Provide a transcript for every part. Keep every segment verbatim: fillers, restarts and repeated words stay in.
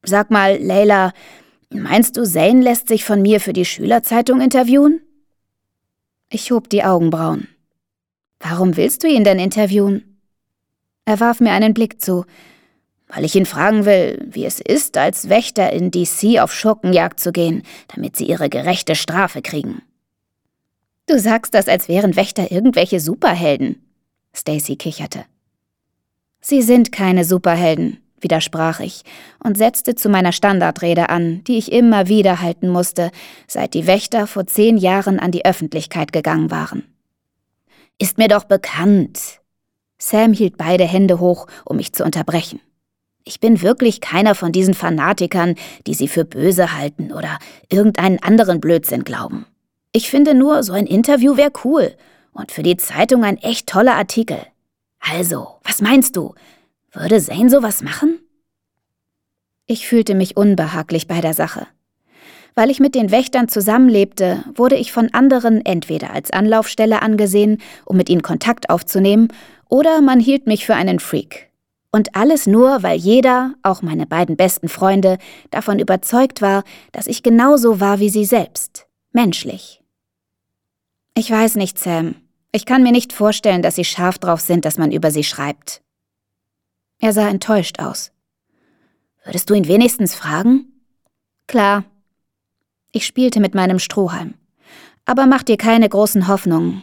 Sag mal, Layla, meinst du, Zane lässt sich von mir für die Schülerzeitung interviewen? Ich hob die Augenbrauen. Warum willst du ihn denn interviewen? Er warf mir einen Blick zu. Weil ich ihn fragen will, wie es ist, als Wächter in D C auf Schurkenjagd zu gehen, damit sie ihre gerechte Strafe kriegen. Du sagst das, als wären Wächter irgendwelche Superhelden. Stacy kicherte. Sie sind keine Superhelden, widersprach ich und setzte zu meiner Standardrede an, die ich immer wieder halten musste, seit die Wächter vor zehn Jahren an die Öffentlichkeit gegangen waren. Ist mir doch bekannt. Sam hielt beide Hände hoch, um mich zu unterbrechen. Ich bin wirklich keiner von diesen Fanatikern, die sie für böse halten oder irgendeinen anderen Blödsinn glauben. Ich finde nur, so ein Interview wäre cool und für die Zeitung ein echt toller Artikel. Also, was meinst du? Würde Zane sowas machen? Ich fühlte mich unbehaglich bei der Sache. Weil ich mit den Wächtern zusammenlebte, wurde ich von anderen entweder als Anlaufstelle angesehen, um mit ihnen Kontakt aufzunehmen, oder man hielt mich für einen Freak. Und alles nur, weil jeder, auch meine beiden besten Freunde, davon überzeugt war, dass ich genauso war wie sie selbst, menschlich. Ich weiß nicht, Sam. Ich kann mir nicht vorstellen, dass sie scharf drauf sind, dass man über sie schreibt. Er sah enttäuscht aus. Würdest du ihn wenigstens fragen? Klar. Ich spielte mit meinem Strohhalm. Aber mach dir keine großen Hoffnungen.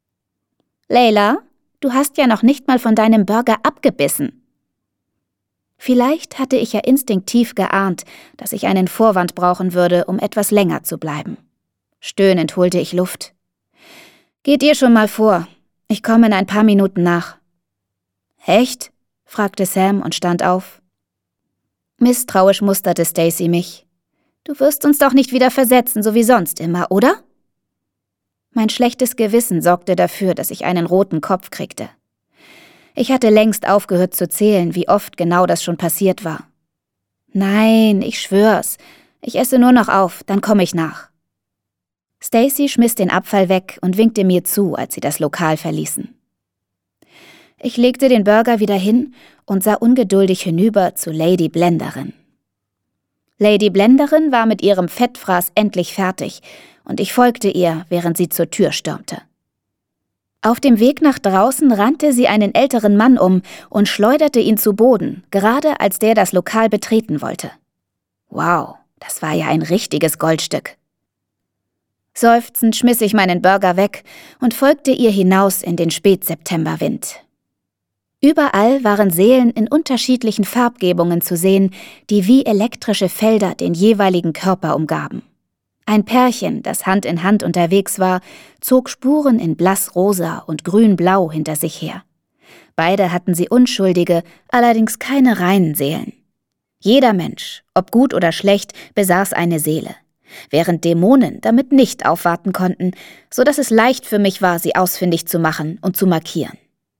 Layla, du hast ja noch nicht mal von deinem Burger abgebissen. Vielleicht hatte ich ja instinktiv geahnt, dass ich einen Vorwand brauchen würde, um etwas länger zu bleiben. Stöhnend holte ich Luft. Geht ihr schon mal vor. Ich komme in ein paar Minuten nach. Echt? Fragte Sam und stand auf. Misstrauisch musterte Stacy mich. Du wirst uns doch nicht wieder versetzen, so wie sonst immer, oder? Mein schlechtes Gewissen sorgte dafür, dass ich einen roten Kopf kriegte. Ich hatte längst aufgehört zu zählen, wie oft genau das schon passiert war. Nein, ich schwör's. Ich esse nur noch auf, dann komme ich nach. Stacy schmiss den Abfall weg und winkte mir zu, als sie das Lokal verließen. Ich legte den Burger wieder hin und sah ungeduldig hinüber zu Lady Blenderin. Lady Blenderin war mit ihrem Fettfraß endlich fertig und ich folgte ihr, während sie zur Tür stürmte. Auf dem Weg nach draußen rannte sie einen älteren Mann um und schleuderte ihn zu Boden, gerade als der das Lokal betreten wollte. Wow, das war ja ein richtiges Goldstück. Seufzend schmiss ich meinen Burger weg und folgte ihr hinaus in den Spätseptemberwind. Überall waren Seelen in unterschiedlichen Farbgebungen zu sehen, die wie elektrische Felder den jeweiligen Körper umgaben. Ein Pärchen, das Hand in Hand unterwegs war, zog Spuren in blassrosa und grünblau hinter sich her. Beide hatten sie unschuldige, allerdings keine reinen Seelen. Jeder Mensch, ob gut oder schlecht, besaß eine Seele, während Dämonen damit nicht aufwarten konnten, so dass es leicht für mich war, sie ausfindig zu machen und zu markieren.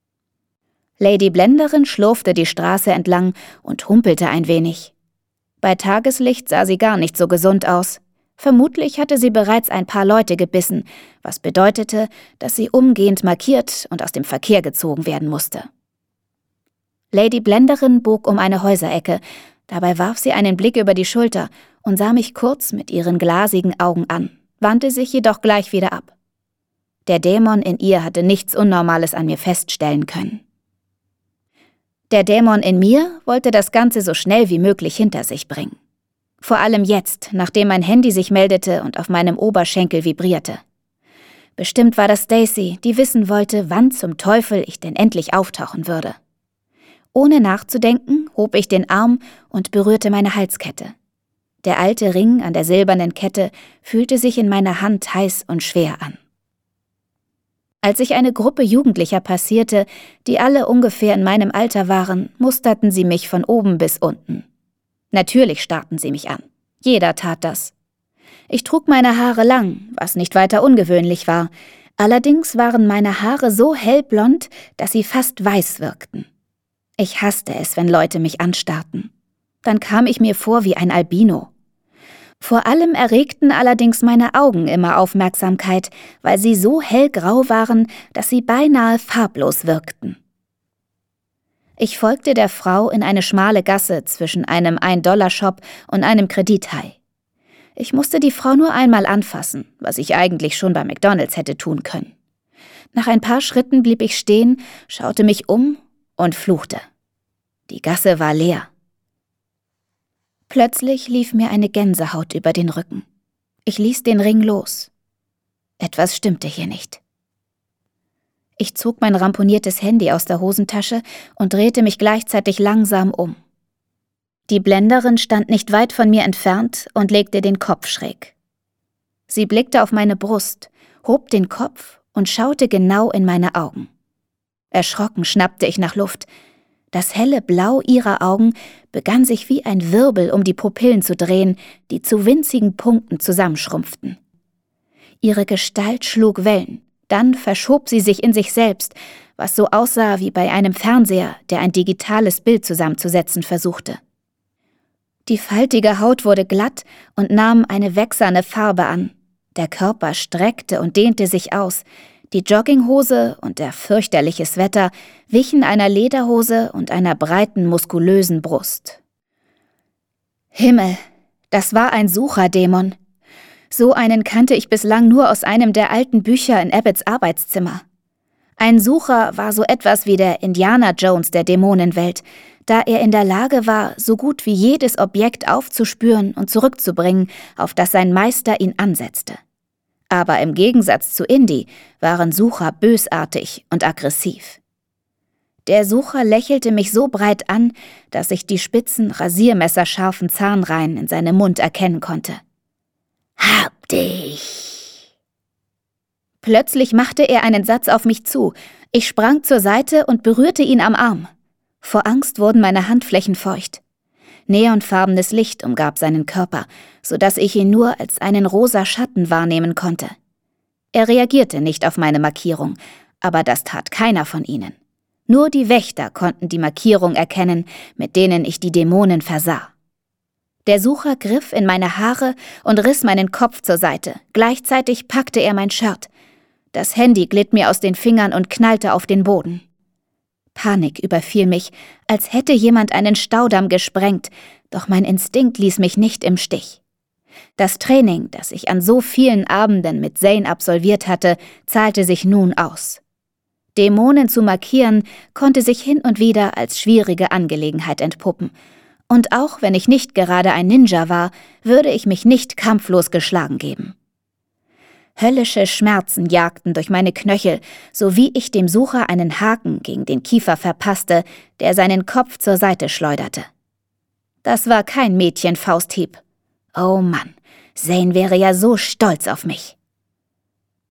Lady Blenderin schlurfte die Straße entlang und humpelte ein wenig. Bei Tageslicht sah sie gar nicht so gesund aus. Vermutlich hatte sie bereits ein paar Leute gebissen, was bedeutete, dass sie umgehend markiert und aus dem Verkehr gezogen werden musste. Lady Blenderin bog um eine Häuserecke, dabei warf sie einen Blick über die Schulter und sah mich kurz mit ihren glasigen Augen an, wandte sich jedoch gleich wieder ab. Der Dämon in ihr hatte nichts Unnormales an mir feststellen können. Der Dämon in mir wollte das Ganze so schnell wie möglich hinter sich bringen. Vor allem jetzt, nachdem mein Handy sich meldete und auf meinem Oberschenkel vibrierte. Bestimmt war das Stacy, die wissen wollte, wann zum Teufel ich denn endlich auftauchen würde. Ohne nachzudenken, hob ich den Arm und berührte meine Halskette. Der alte Ring an der silbernen Kette fühlte sich in meiner Hand heiß und schwer an. Als ich eine Gruppe Jugendlicher passierte, die alle ungefähr in meinem Alter waren, musterten sie mich von oben bis unten. Natürlich starrten sie mich an. Jeder tat das. Ich trug meine Haare lang, was nicht weiter ungewöhnlich war. Allerdings waren meine Haare so hellblond, dass sie fast weiß wirkten. Ich hasste es, wenn Leute mich anstarrten. Dann kam ich mir vor wie ein Albino. Vor allem erregten allerdings meine Augen immer Aufmerksamkeit, weil sie so hellgrau waren, dass sie beinahe farblos wirkten. Ich folgte der Frau in eine schmale Gasse zwischen einem ein-Dollar-Shop und einem Kredithai. Ich musste die Frau nur einmal anfassen, was ich eigentlich schon bei McDonald's hätte tun können. Nach ein paar Schritten blieb ich stehen, schaute mich um und fluchte. Die Gasse war leer. Plötzlich lief mir eine Gänsehaut über den Rücken. Ich ließ den Ring los. Etwas stimmte hier nicht. Ich zog mein ramponiertes Handy aus der Hosentasche und drehte mich gleichzeitig langsam um. Die Blenderin stand nicht weit von mir entfernt und legte den Kopf schräg. Sie blickte auf meine Brust, hob den Kopf und schaute genau in meine Augen. Erschrocken schnappte ich nach Luft. Das helle Blau ihrer Augen begann sich wie ein Wirbel um die Pupillen zu drehen, die zu winzigen Punkten zusammenschrumpften. Ihre Gestalt schlug Wellen, dann verschob sie sich in sich selbst, was so aussah wie bei einem Fernseher, der ein digitales Bild zusammenzusetzen versuchte. Die faltige Haut wurde glatt und nahm eine wächserne Farbe an. Der Körper streckte und dehnte sich aus. Die Jogginghose und der fürchterliche Sweater wichen einer Lederhose und einer breiten, muskulösen Brust. Himmel, das war ein Sucherdämon. So einen kannte ich bislang nur aus einem der alten Bücher in Abbotts Arbeitszimmer. Ein Sucher war so etwas wie der Indiana Jones der Dämonenwelt, da er in der Lage war, so gut wie jedes Objekt aufzuspüren und zurückzubringen, auf das sein Meister ihn ansetzte. Aber im Gegensatz zu Indy waren Sucher bösartig und aggressiv. Der Sucher lächelte mich so breit an, dass ich die spitzen, rasiermesserscharfen Zahnreihen in seinem Mund erkennen konnte. »Hab dich!« Plötzlich machte er einen Satz auf mich zu. Ich sprang zur Seite und berührte ihn am Arm. Vor Angst wurden meine Handflächen feucht. Neonfarbenes Licht umgab seinen Körper, sodass ich ihn nur als einen rosa Schatten wahrnehmen konnte. Er reagierte nicht auf meine Markierung, aber das tat keiner von ihnen. Nur die Wächter konnten die Markierung erkennen, mit denen ich die Dämonen versah. Der Sucher griff in meine Haare und riss meinen Kopf zur Seite. Gleichzeitig packte er mein Shirt. Das Handy glitt mir aus den Fingern und knallte auf den Boden. Panik überfiel mich, als hätte jemand einen Staudamm gesprengt, doch mein Instinkt ließ mich nicht im Stich. Das Training, das ich an so vielen Abenden mit Zane absolviert hatte, zahlte sich nun aus. Dämonen zu markieren, konnte sich hin und wieder als schwierige Angelegenheit entpuppen. Und auch wenn ich nicht gerade ein Ninja war, würde ich mich nicht kampflos geschlagen geben. Höllische Schmerzen jagten durch meine Knöchel, so wie ich dem Sucher einen Haken gegen den Kiefer verpasste, der seinen Kopf zur Seite schleuderte. Das war kein Mädchenfausthieb. Oh Mann, Zane wäre ja so stolz auf mich.